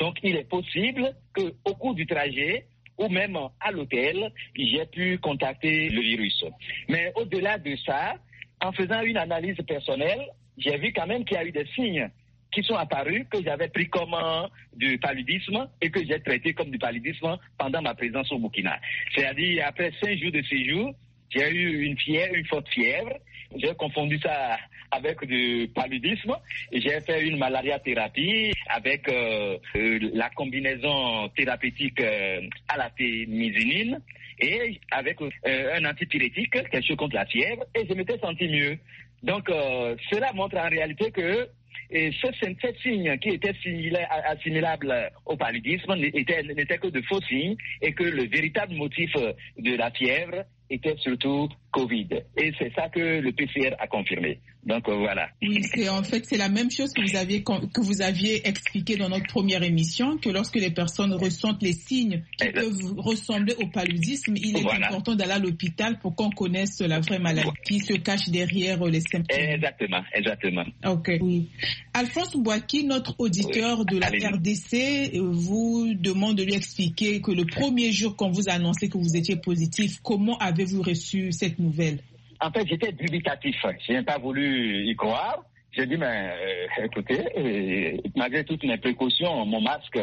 Donc, il est possible qu'au cours du trajet, ou même à l'hôtel, j'ai pu contacter le virus. Mais au-delà de ça, en faisant une analyse personnelle, j'ai vu quand même qu'il y a eu des signes qui sont apparus, que j'avais pris comme du paludisme et que j'ai traité comme du paludisme pendant ma présence au Burkina. C'est-à-dire, après 5 jours de séjour, j'ai eu une forte fièvre. J'ai confondu ça avec du paludisme. J'ai fait une malaria-thérapie avec la combinaison thérapeutique à la témisinine et avec un antipyrétique, quelque chose contre la fièvre, et je m'étais senti mieux. Donc, cela montre en réalité que ces signes qui étaient assimilables au paludisme n'étaient que de faux signes et que le véritable motif de la fièvre était surtout Covid. Et c'est ça que le PCR a confirmé. Donc voilà. Oui, c'est la même chose que vous aviez expliqué dans notre première émission, que lorsque les personnes ressentent les signes qui peuvent ressembler au paludisme, il est important d'aller à l'hôpital pour qu'on connaisse la vraie maladie qui se cache derrière les symptômes. Exactement. Ok. Oui. Alphonse Bouaki, notre auditeur de la RDC, vous demande de lui expliquer que le premier jour qu'on vous a annoncé que vous étiez positif, comment avez-vous reçu cette nouvelle? En fait, j'étais dubitatif. Je n'ai pas voulu y croire. J'ai dit, mais écoutez, malgré toutes mes précautions, mon masque,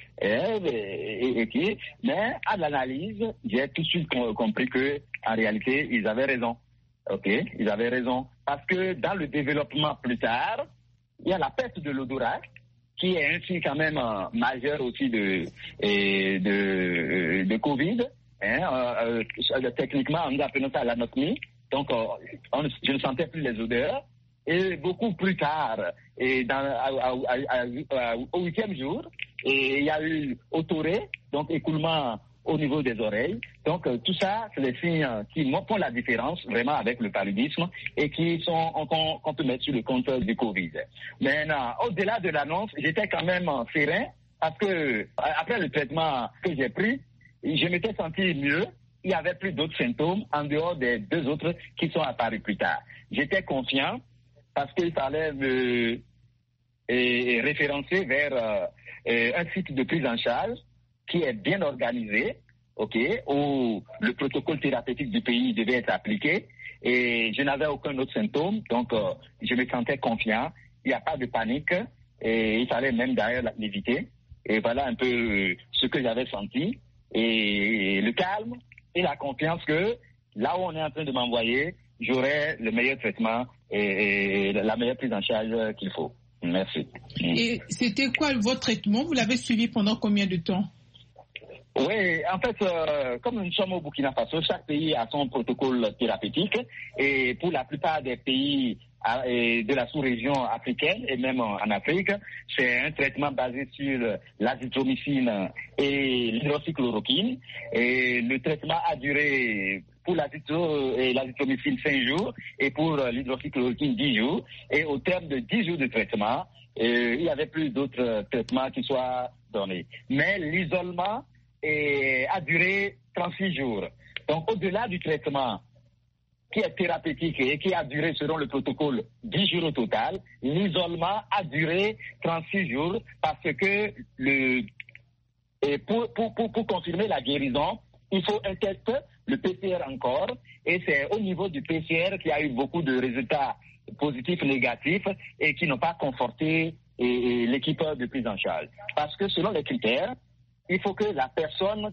mais à l'analyse, j'ai tout de suite compris que, en réalité, ils avaient raison. Ok, ils avaient raison. Parce que dans le développement plus tard, il y a la perte de l'odorat, qui est ainsi quand même majeur aussi de Covid. Techniquement, nous appelons ça l'anosmie. Donc, je ne sentais plus les odeurs. Et beaucoup plus tard, au 8e jour, il y a eu otoré, donc écoulement au niveau des oreilles. Donc, tout ça, c'est des signes qui font la différence vraiment avec le paludisme et qui sont qu'on peut mettre sur le compte du Covid. Mais au-delà de l'annonce, j'étais quand même serein parce que après le traitement que j'ai pris, je m'étais senti mieux. Il n'y avait plus d'autres symptômes en dehors des 2 autres qui sont apparus plus tard. J'étais confiant parce qu'il fallait me référencer vers un site de prise en charge qui est bien organisé, où le protocole thérapeutique du pays devait être appliqué et je n'avais aucun autre symptôme, donc je me sentais confiant. Il n'y a pas de panique et il fallait même d'ailleurs l'éviter. Et voilà un peu ce que j'avais senti et le calme et la confiance que là où on est en train de m'envoyer, j'aurai le meilleur traitement et la meilleure prise en charge qu'il faut. Merci. Et c'était quoi votre traitement? Vous l'avez suivi pendant combien de temps? Oui, en fait, comme nous sommes au Burkina Faso, chaque pays a son protocole thérapeutique et pour la plupart des pays de la sous-région africaine et même en Afrique, c'est un traitement basé sur l'azithromycine et l'hydroxychloroquine. Et le traitement a duré pour l'azithromycine 5 jours et pour l'hydroxychloroquine 10 jours. Et au terme de 10 jours de traitement, il n'y avait plus d'autres traitements qui soient donnés. Mais l'isolement a duré 36 jours. Donc au-delà du traitement qui est thérapeutique et qui a duré selon le protocole 10 jours au total, l'isolement a duré 36 jours parce que pour confirmer la guérison, il faut un test, le PCR encore, et c'est au niveau du PCR qu'il y a eu beaucoup de résultats positifs, négatifs et qui n'ont pas conforté l'équipe de prise en charge. Parce que selon les critères, il faut que la personne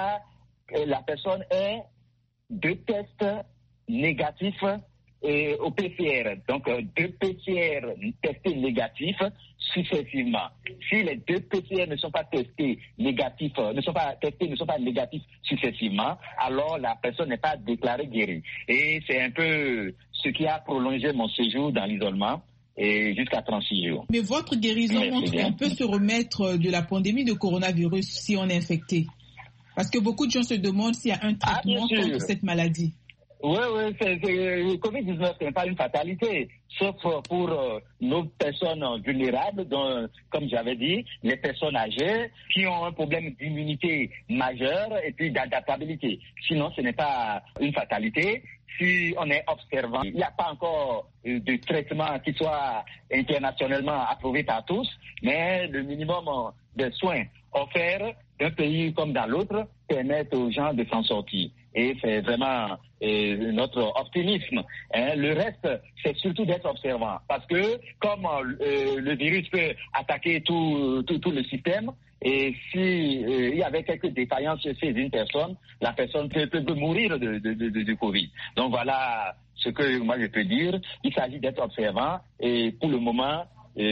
ait 2 tests négatifs au PCR. Donc, 2 PCR testés négatifs successivement. Si les 2 PCR ne sont pas testés négatifs successivement, alors la personne n'est pas déclarée guérie. Et c'est un peu ce qui a prolongé mon séjour dans l'isolement et jusqu'à 36 jours. Mais votre guérison montre qu'on peut se remettre de la pandémie de coronavirus si on est infecté. Parce que beaucoup de gens se demandent s'il y a un traitement contre cette maladie. Oui, le Covid-19, ce n'est pas une fatalité, sauf pour nos personnes vulnérables, dont, comme j'avais dit, les personnes âgées qui ont un problème d'immunité majeure et puis d'adaptabilité. Sinon, ce n'est pas une fatalité. Si on est observant, il n'y a pas encore de traitement qui soit internationalement approuvé par tous, mais le minimum de soins offerts d'un pays comme dans l'autre permettent aux gens de s'en sortir. Et c'est vraiment notre optimisme. Le reste, c'est surtout d'être observant. Parce que comme le virus peut attaquer tout le système, et si il y avait quelques défaillances chez une personne, la personne peut mourir de Covid. Donc voilà ce que moi je peux dire. Il s'agit d'être observant et pour le moment,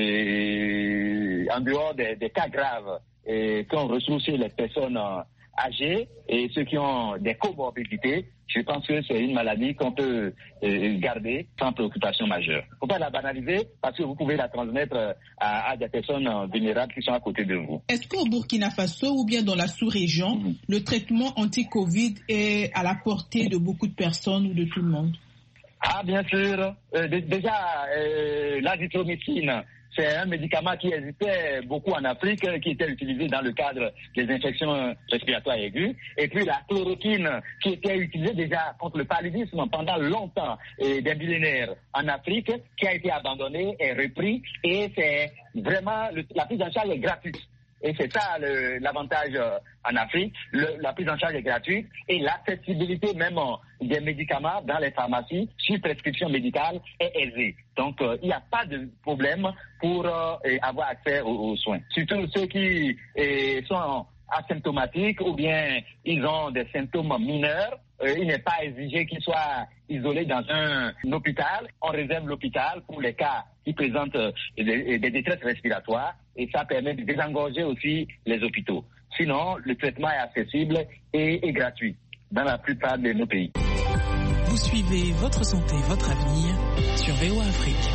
en dehors des cas graves qu'on retrouve chez les personnes âgés et ceux qui ont des comorbidités, je pense que c'est une maladie qu'on peut garder sans préoccupation majeure. Il ne faut pas la banaliser parce que vous pouvez la transmettre à des personnes vulnérables qui sont à côté de vous. Est-ce qu'au Burkina Faso ou bien dans la sous-région, le traitement anti-Covid est à la portée de beaucoup de personnes ou de tout le monde? Ah, bien sûr. Déjà, l'azithromycine, c'est un médicament qui existait beaucoup en Afrique, qui était utilisé dans le cadre des infections respiratoires aiguës. Et puis la chloroquine, qui était utilisée déjà contre le paludisme pendant longtemps, des millénaires en Afrique, qui a été abandonnée et repris. Et c'est vraiment, la prise en charge est gratuite. Et c'est ça l'avantage en Afrique. La prise en charge est gratuite et l'accessibilité même des médicaments dans les pharmacies sur prescription médicale est aisée. Donc, il n'y a pas de problème pour avoir accès aux soins. Surtout ceux qui sont asymptomatiques ou bien ils ont des symptômes mineurs. Il n'est pas exigé qu'ils soient isolés dans un hôpital. On réserve l'hôpital pour les cas qui présentent des détresses respiratoires et ça permet de désengorger aussi les hôpitaux. Sinon, le traitement est accessible et gratuit dans la plupart de nos pays. Vous suivez Votre Santé, Votre Avenir sur VOA Afrique.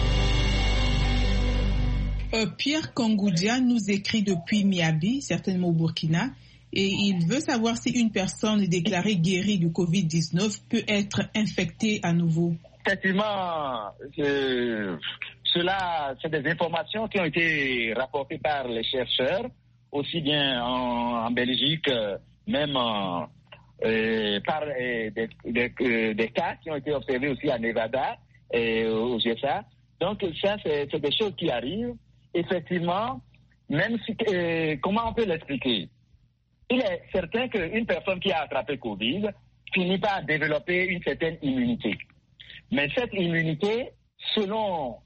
Pierre Kangoudia nous écrit depuis Miabi, certainement au Burkina, et il veut savoir si une personne déclarée guérie du Covid-19 peut être infectée à nouveau. Effectivement, cela, c'est des informations qui ont été rapportées par les chercheurs, aussi bien en Belgique, même par des cas qui ont été observés aussi à Nevada et aux USA. Donc ça, c'est des choses qui arrivent. Effectivement, même si, comment on peut l'expliquer? Il est certain qu'une personne qui a attrapé Covid finit par développer une certaine immunité. Mais cette immunité, selon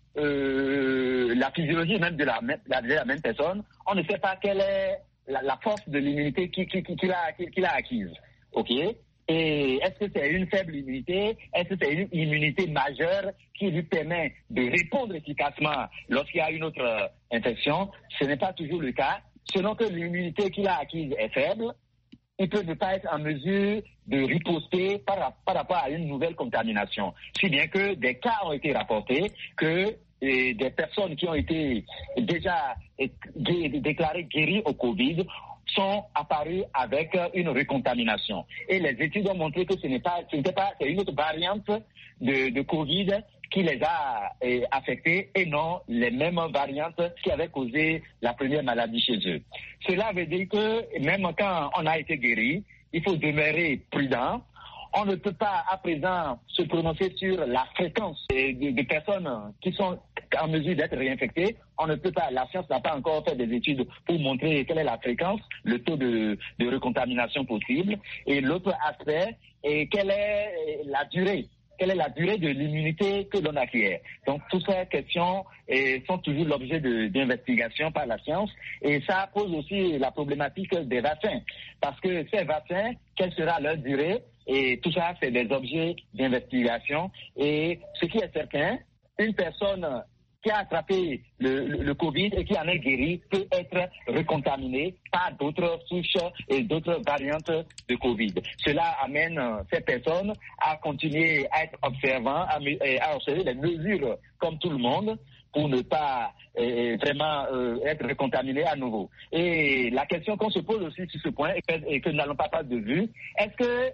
la physiologie même de la même personne, on ne sait pas quelle est la force de l'immunité qu'il a acquise. OK? Et est-ce que c'est une faible immunité? Est-ce que c'est une immunité majeure qui lui permet de répondre efficacement lorsqu'il y a une autre infection? Ce n'est pas toujours le cas. Selon que l'immunité qu'il a acquise est faible, il peut ne pas être en mesure de riposter par rapport à une nouvelle contamination. Si bien que des cas ont été rapportés que des personnes qui ont été déjà déclarées guéries au Covid sont apparues avec une recontamination. Et les études ont montré que c'est une autre variante de Covid qui les a affectés et non les mêmes variantes qui avaient causé la première maladie chez eux. Cela veut dire que même quand on a été guéri, il faut demeurer prudent. On ne peut pas à présent se prononcer sur la fréquence des personnes qui sont en mesure d'être réinfectées. On ne peut pas, la science n'a pas encore fait des études pour montrer quelle est la fréquence, le taux de recontamination possible. Et l'autre aspect est quelle est la durée de l'immunité que l'on acquiert. Donc, toutes ces questions sont toujours l'objet d'investigation par la science. Et ça pose aussi la problématique des vaccins. Parce que ces vaccins, quelle sera leur durée? Et tout ça, c'est des objets d'investigation. Et ce qui est certain, une personne qui a attrapé le Covid et qui en est guéri peut être recontaminée par d'autres souches et d'autres variantes de Covid. Cela amène ces personnes à continuer à être observants, à observer les mesures comme tout le monde, pour ne pas vraiment être contaminé à nouveau. Et la question qu'on se pose aussi sur ce point et que nous n'allons pas perdre de vue, est-ce que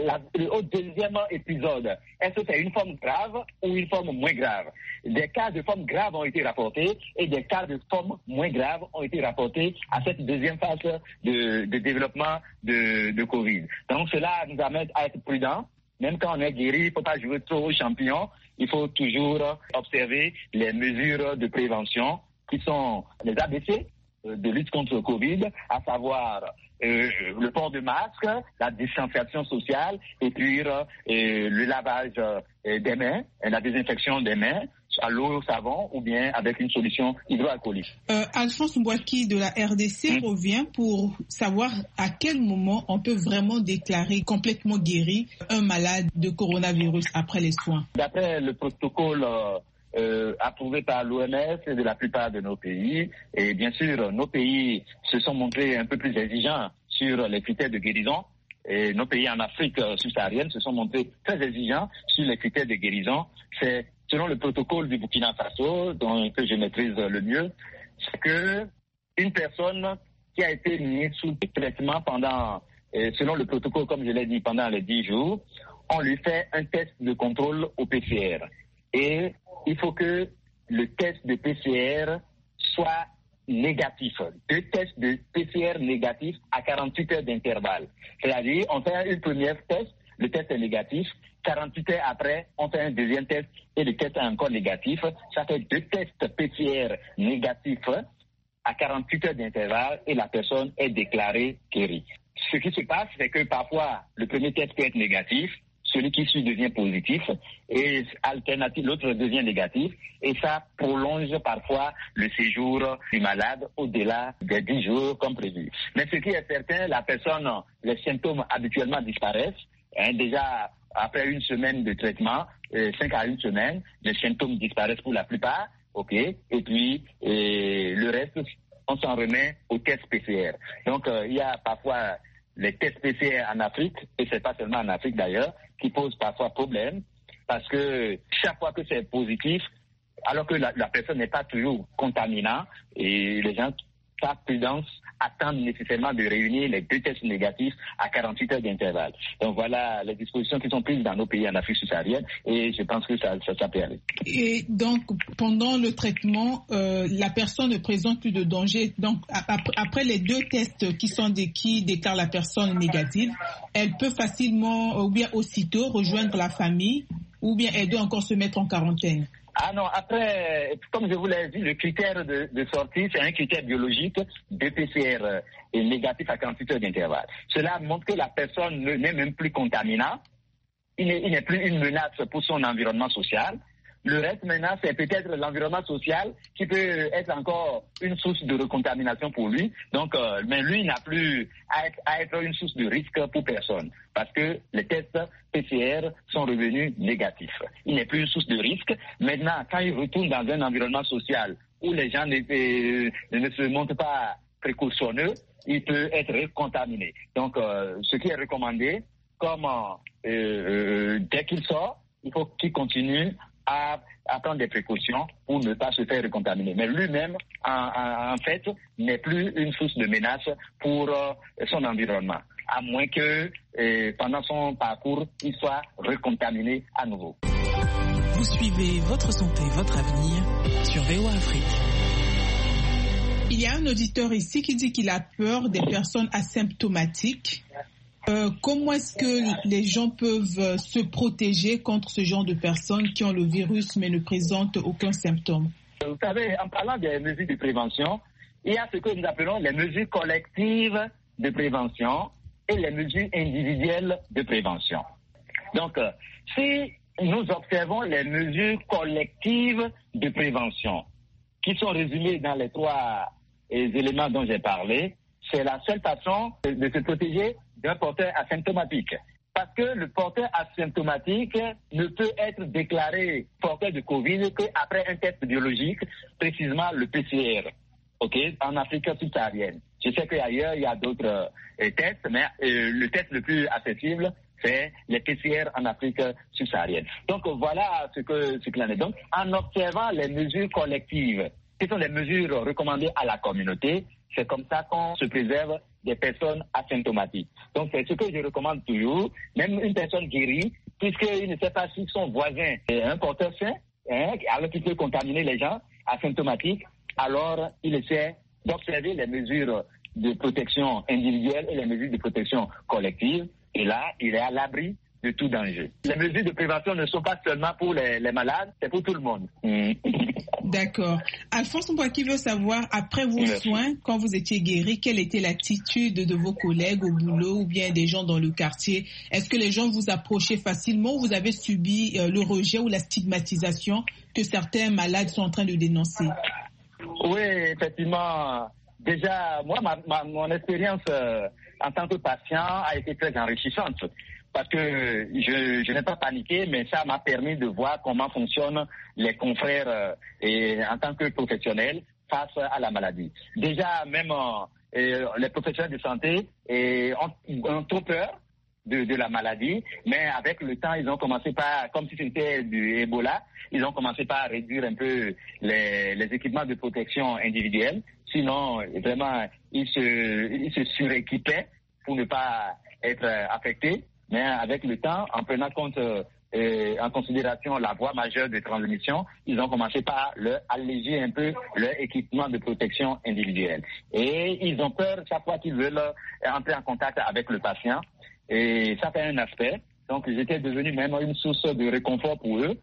le deuxième épisode, est-ce que c'est une forme grave ou une forme moins grave? Des cas de forme grave ont été rapportés et des cas de forme moins grave ont été rapportés à cette deuxième phase de développement de Covid. Donc cela nous amène à être prudents. Même quand on est guéri, il ne faut pas jouer trop au champignon. Il faut toujours observer les mesures de prévention qui sont les ABC de lutte contre le Covid, à savoir le port de masque, la distanciation sociale et puis le lavage des mains, la désinfection des mains à l'eau, au savon ou bien avec une solution hydroalcoolique. Alphonse Mbouaki de la RDC revient pour savoir à quel moment on peut vraiment déclarer complètement guéri un malade de coronavirus après les soins. D'après le protocole approuvé par l'OMS et de la plupart de nos pays, et bien sûr nos pays se sont montrés un peu plus exigeants sur les critères de guérison. Et nos pays en Afrique subsaharienne se sont montrés très exigeants sur les critères de guérison. C'est selon le protocole du Burkina Faso, que je maîtrise le mieux, c'est que une personne qui a été mise sous traitement pendant, selon le protocole, comme je l'ai dit, pendant les 10 jours, on lui fait un test de contrôle au PCR. Et il faut que le test de PCR soit négatif. 2 tests de PCR négatifs à 48 heures d'intervalle. C'est-à-dire, on fait une première test, le test est négatif. 48 heures après, on fait un deuxième test et le test est encore négatif. Ça fait 2 tests PCR négatifs à 48 heures d'intervalle et la personne est déclarée guérie. Ce qui se passe, c'est que parfois, le premier test peut être négatif, celui qui suit devient positif et alternative, l'autre devient négatif et ça prolonge parfois le séjour du malade au-delà des 10 jours comme prévu. Mais ce qui est certain, la personne, les symptômes habituellement disparaissent. Déjà, après une semaine de traitement, 5 à 1 semaine, les symptômes disparaissent pour la plupart, ok, et puis le reste, on s'en remet au test PCR. Donc, il y a parfois les tests PCR en Afrique, et c'est pas seulement en Afrique d'ailleurs, qui posent parfois problème, parce que chaque fois que c'est positif, alors que la personne n'est pas toujours contaminante, et les gens, par prudence, attendent nécessairement de réunir les 2 tests négatifs à 48 heures d'intervalle. Donc voilà les dispositions qui sont prises dans nos pays en Afrique subsaharienne et je pense que ça peut aller. Et donc pendant le traitement, la personne ne présente plus de danger. Donc après les 2 tests qui déclarent la personne négative, elle peut facilement ou bien aussitôt rejoindre la famille ou bien elle doit encore se mettre en quarantaine. Ah non, après, comme je vous l'ai dit, le critère de sortie, c'est un critère biologique de PCR et négatif à 48 heures d'intervalle. Cela montre que la personne n'est même plus contaminante, il n'est plus une menace pour son environnement social. Le reste maintenant, c'est peut-être l'environnement social qui peut être encore une source de recontamination pour lui. Donc, mais lui n'a plus à être une source de risque pour personne parce que les tests PCR sont revenus négatifs. Il n'est plus une source de risque. Maintenant, quand il retourne dans un environnement social où les gens ne se montrent pas précautionneux, il peut être contaminé. Donc, ce qui est recommandé, comme dès qu'il sort, il faut qu'il continue à prendre des précautions pour ne pas se faire recontaminer. Mais lui-même, en fait, n'est plus une source de menace pour son environnement, à moins que pendant son parcours, il soit recontaminé à nouveau. Vous suivez Votre Santé, Votre Avenir sur VOA Afrique. Il y a un auditeur ici qui dit qu'il a peur des personnes asymptomatiques. Comment est-ce que les gens peuvent se protéger contre ce genre de personnes qui ont le virus mais ne présentent aucun symptôme? Vous savez, en parlant des mesures de prévention, il y a ce que nous appelons les mesures collectives de prévention et les mesures individuelles de prévention. Donc, si nous observons les mesures collectives de prévention, qui sont résumées dans les 3 éléments dont j'ai parlé, c'est la seule façon de se protéger d'un porteur asymptomatique. Parce que le porteur asymptomatique ne peut être déclaré porteur de Covid qu'après un test biologique, précisément le PCR, en Afrique subsaharienne. Je sais qu'ailleurs, il y a d'autres tests, mais le test le plus accessible, c'est les PCR en Afrique subsaharienne. Donc voilà ce qu'il en est. Donc en observant les mesures collectives, qui sont les mesures recommandées à la communauté, c'est comme ça qu'on se préserve des personnes asymptomatiques. Donc c'est ce que je recommande toujours. Même une personne guérie, puisqu'il ne sait pas si son voisin est un porteur sain, alors qu'il peut contaminer les gens asymptomatiques, alors il essaie d'observer les mesures de protection individuelle et les mesures de protection collective. Et là, il est à l'abri de tout danger. Les mesures de prévention ne sont pas seulement pour les malades, c'est pour tout le monde. D'accord. Alphonse Mbouaki veut savoir, après vos soins, quand vous étiez guéri, quelle était l'attitude de vos collègues au boulot ou bien des gens dans le quartier? Est-ce que les gens vous approchaient facilement ou vous avez subi le rejet ou la stigmatisation que certains malades sont en train de dénoncer? Oui, effectivement. Déjà, moi, mon expérience en tant que patient a été très enrichissante parce que je n'ai pas paniqué, mais ça m'a permis de voir comment fonctionnent les confrères en tant que professionnels face à la maladie. Déjà, même les professionnels de santé ont trop peur de la maladie, mais avec le temps, ils ont commencé par, comme si c'était du Ebola, ils ont commencé par réduire un peu les équipements de protection individuelle. Sinon, vraiment, ils se suréquipaient pour ne pas être affectés. Mais avec le temps, en prenant en considération la voie majeure de transmission, ils ont commencé par alléger un peu leur équipement de protection individuelle. Et ils ont peur chaque fois qu'ils veulent entrer en contact avec le patient. Et ça fait un aspect. Donc, j'étais devenu même une source de réconfort pour eux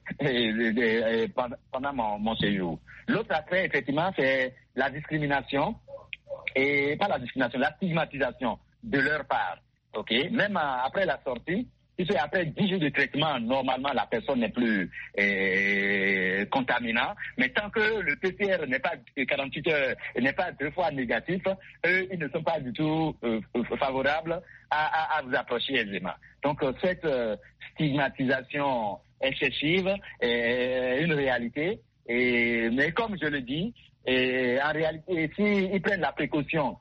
pendant mon séjour. L'autre aspect, effectivement, c'est la discrimination, et pas la discrimination, la stigmatisation de leur part. Ok, même après la sortie, puisque après 10 jours de traitement, normalement, la personne n'est plus contaminante. Mais tant que le PCR n'est pas 48 heures, n'est pas 2 fois négatif, eux, ils ne sont pas du tout favorables à vous approcher aisément. Donc, cette stigmatisation excessive est une réalité. Mais comme je le dis, en réalité, s'ils prennent la précaution,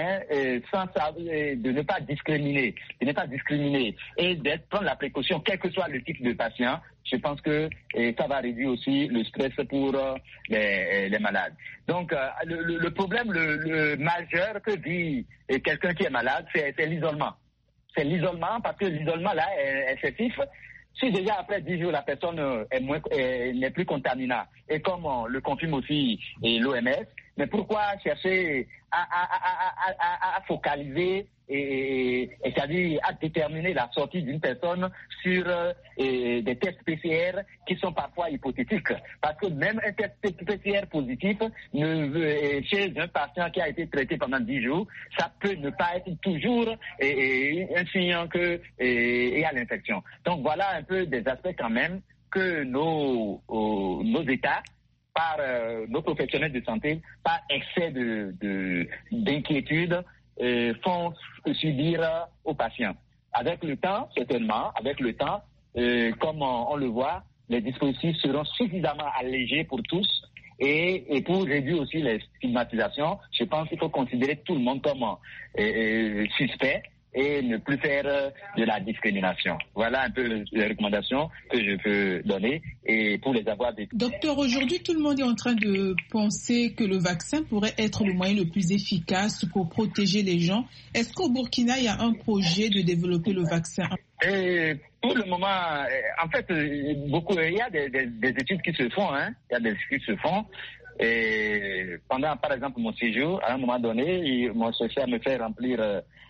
de ne pas discriminer, et prendre la précaution, quel que soit le type de patient, je pense que ça va réduire aussi le stress pour les malades. Donc, le problème le majeur que vit quelqu'un qui est malade, c'est l'isolement. C'est l'isolement parce que l'isolement là est excessif. Si déjà après 10 jours la personne n'est plus contaminante, et comme le confirme aussi l'OMS, mais pourquoi chercher à focaliser c'est-à-dire à déterminer la sortie d'une personne sur des tests PCR qui sont parfois hypothétiques? Parce que même un test PCR positif chez un patient qui a été traité pendant 10 jours, ça peut ne pas être toujours un signe qu'il y a l'infection. Donc voilà un peu des aspects quand même que nos États, par nos professionnels de santé, par excès d'inquiétude, font subir aux patients. Avec le temps, certainement, comme on le voit, les dispositifs seront suffisamment allégés pour tous et pour réduire aussi les stigmatisations. Je pense qu'il faut considérer tout le monde comme suspect et ne plus faire de la discrimination. Voilà un peu les recommandations que je peux donner et pour les avoir vécues. Docteur, aujourd'hui, tout le monde est en train de penser que le vaccin pourrait être le moyen le plus efficace pour protéger les gens. Est-ce qu'au Burkina, il y a un projet de développer le vaccin? Pour le moment, en fait, il y a des études qui se font. Il y a des études qui se font. Et pendant, par exemple, mon séjour, à un moment donné, mon chercheur me fait remplir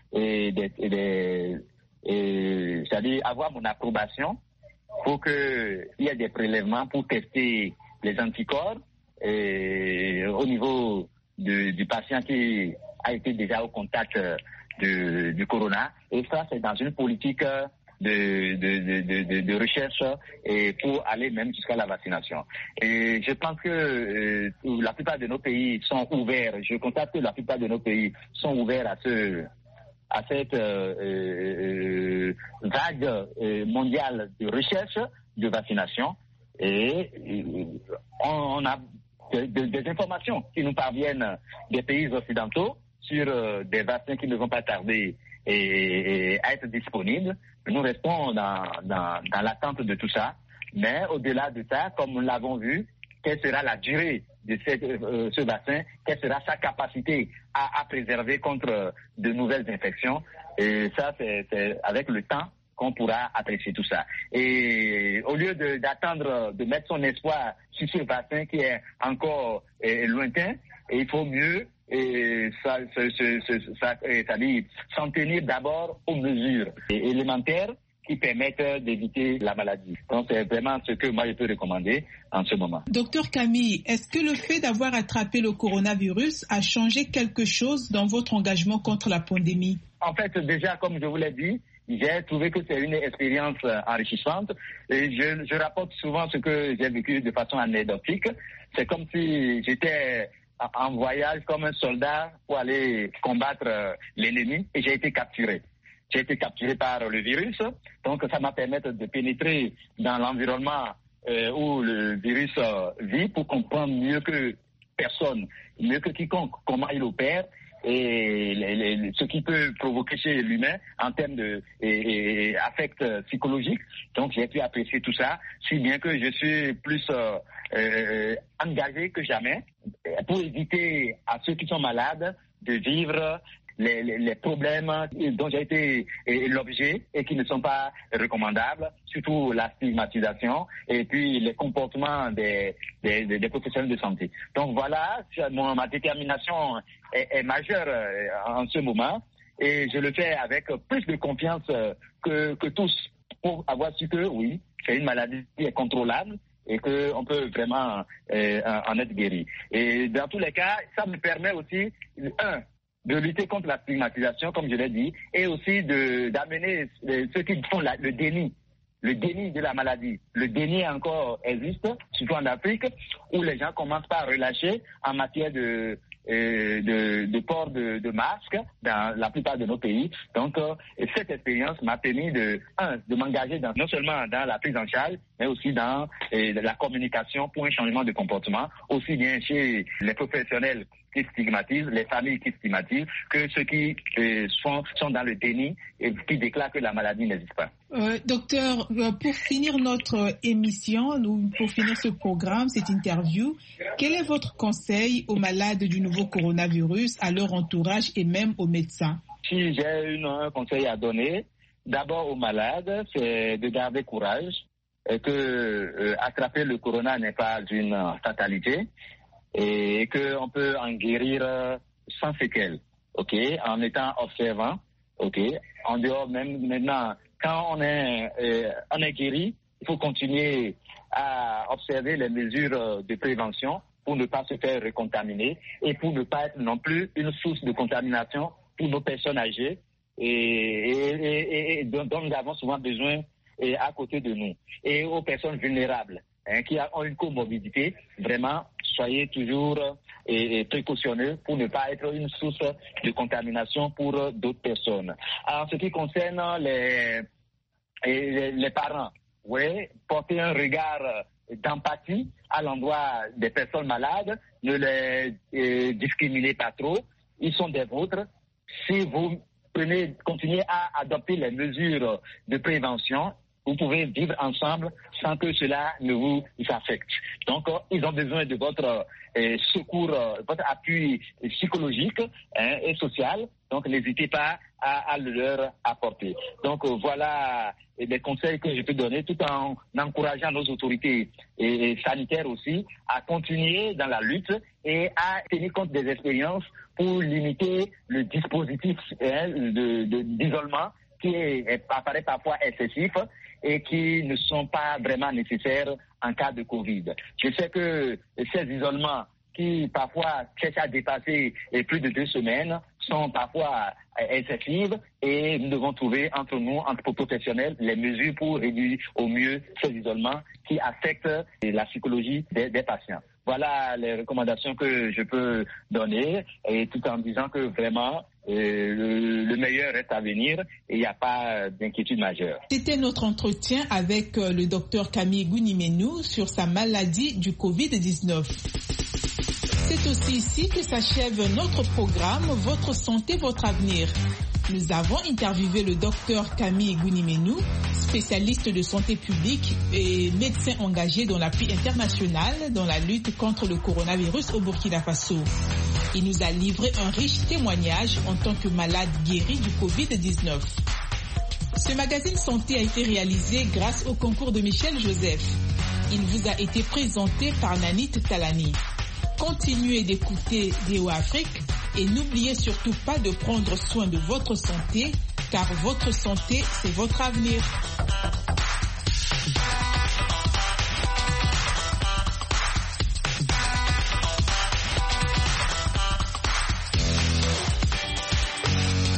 c'est-à-dire avoir mon approbation pour qu'il y ait des prélèvements pour tester les anticorps au niveau du patient qui a été déjà au contact du corona. Et ça, c'est dans une politique de recherche et pour aller même jusqu'à la vaccination. Et je pense que la plupart de nos pays sont ouverts. Je constate que la plupart de nos pays sont ouverts à cette vague mondiale de recherche de vaccination. Et on a des informations qui nous parviennent des pays occidentaux sur des vaccins qui ne vont pas tarder et à être disponible. Nous restons dans l'attente de tout ça. Mais au-delà de ça, comme nous l'avons vu, quelle sera la durée de ce vaccin, quelle sera sa capacité à préserver contre de nouvelles infections. Et ça, c'est avec le temps qu'on pourra apprécier tout ça. Et au lieu d'attendre de mettre son espoir sur ce vaccin qui est encore lointain, il faut mieux c'est-à-dire s'en tenir d'abord aux mesures élémentaires qui permettent d'éviter la maladie. Donc, c'est vraiment ce que moi, je peux recommander en ce moment. Docteur Camille, est-ce que le fait d'avoir attrapé le coronavirus a changé quelque chose dans votre engagement contre la pandémie? En fait, déjà, comme je vous l'ai dit, j'ai trouvé que c'est une expérience enrichissante. Et je rapporte souvent ce que j'ai vécu de façon anecdotique. C'est comme si j'étais en voyage comme un soldat pour aller combattre l'ennemi et j'ai été capturé. J'ai été capturé par le virus, donc ça m'a permis de pénétrer dans l'environnement où le virus vit pour comprendre mieux que personne, mieux que quiconque, comment il opère et ce qui peut provoquer chez l'humain en termes d'affect psychologique. Donc j'ai pu apprécier tout ça, si bien que je suis plus engagé que jamais pour éviter à ceux qui sont malades de vivre les problèmes dont j'ai été l'objet et qui ne sont pas recommandables, surtout la stigmatisation et puis les comportements des professionnels de santé. Donc voilà, ma détermination est majeure en ce moment et je le fais avec plus de confiance que tous pour avoir su que oui, c'est une maladie qui est contrôlable et qu'on peut vraiment en être guéri. Et dans tous les cas, ça me permet aussi, de lutter contre la stigmatisation, comme je l'ai dit, et aussi d'amener ceux qui font le déni de la maladie. Le déni encore existe, surtout en Afrique, où les gens commencent pas à relâcher en matière de port de masques dans la plupart de nos pays. Donc, cette expérience m'a permis de m'engager non seulement dans la prise en charge, mais aussi dans la communication pour un changement de comportement, aussi bien chez les professionnels qui stigmatisent, les familles qui stigmatisent, que ceux qui sont dans le déni et qui déclarent que la maladie n'existe pas. Docteur, pour finir notre émission, pour finir ce programme, cette interview, quel est votre conseil aux malades du nouveau coronavirus, à leur entourage et même aux médecins? Si j'ai un conseil à donner, d'abord aux malades, c'est de garder courage et que attraper le corona n'est pas une fatalité et qu'on peut en guérir sans séquelles, ok, en étant observant, ok, en dehors même maintenant. Quand on est guéri, il faut continuer à observer les mesures de prévention pour ne pas se faire recontaminer et pour ne pas être non plus une source de contamination pour nos personnes âgées et dont nous avons souvent besoin à côté de nous. Et aux personnes vulnérables qui ont une comorbidité, vraiment, soyez toujours précautionneux pour ne pas être une source de contamination pour d'autres personnes. En ce qui concerne les parents, oui, portez un regard d'empathie à l'endroit des personnes malades, ne les discriminez pas trop, ils sont des vôtres. Si vous continuez à adopter les mesures de prévention, vous pouvez vivre ensemble sans que cela ne vous affecte. Donc, ils ont besoin de votre secours, votre appui psychologique et social. Donc, n'hésitez pas à leur apporter. Donc, voilà des conseils que je peux donner tout en encourageant nos autorités sanitaires aussi à continuer dans la lutte et à tenir compte des expériences pour limiter le dispositif d'isolement qui apparaît parfois excessif et qui ne sont pas vraiment nécessaires en cas de Covid. Je sais que ces isolements qui parfois cherchent à dépasser plus de 2 semaines sont parfois excessives et nous devons trouver entre nous, entre professionnels, les mesures pour réduire au mieux ces isolements qui affectent la psychologie des patients. Voilà les recommandations que je peux donner et tout en disant que vraiment le meilleur reste à venir et il n'y a pas d'inquiétude majeure. C'était notre entretien avec le docteur Camille Gounimenou sur sa maladie du Covid-19. C'est aussi ici que s'achève notre programme Votre santé, votre avenir. Nous avons interviewé le docteur Camille Gounimenou, spécialiste de santé publique et médecin engagé dans l'appui international dans la lutte contre le coronavirus au Burkina Faso. Il nous a livré un riche témoignage en tant que malade guéri du Covid-19. Ce magazine santé a été réalisé grâce au concours de Michel Joseph. Il vous a été présenté par Nanit Talani. Continuez d'écouter VOA Afrique et n'oubliez surtout pas de prendre soin de votre santé, car votre santé, c'est votre avenir.